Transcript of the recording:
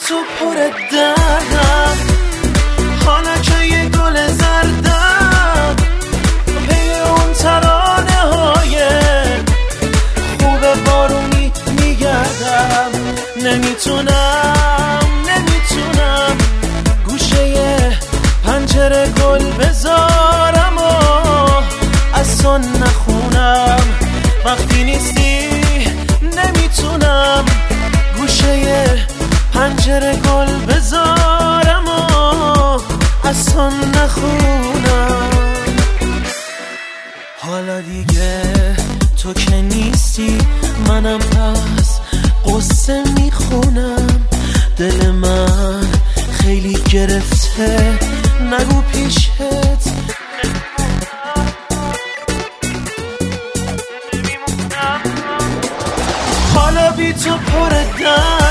تو پر دردم، حالا که یه گل زردم پی اون ترانه های خوب بارونی میگردم. نمیتونم گوشه پنجره گل بذارم و از تو نخونم. وقتی نیستی نمیتونم گوشه پنجره گل بذارم و از تو نخونم. حالا دیگه تو که نیستی منم پس قصه میخونم. دل من خیلی گرفته نگو پیشت حالا بی تو پر دردم،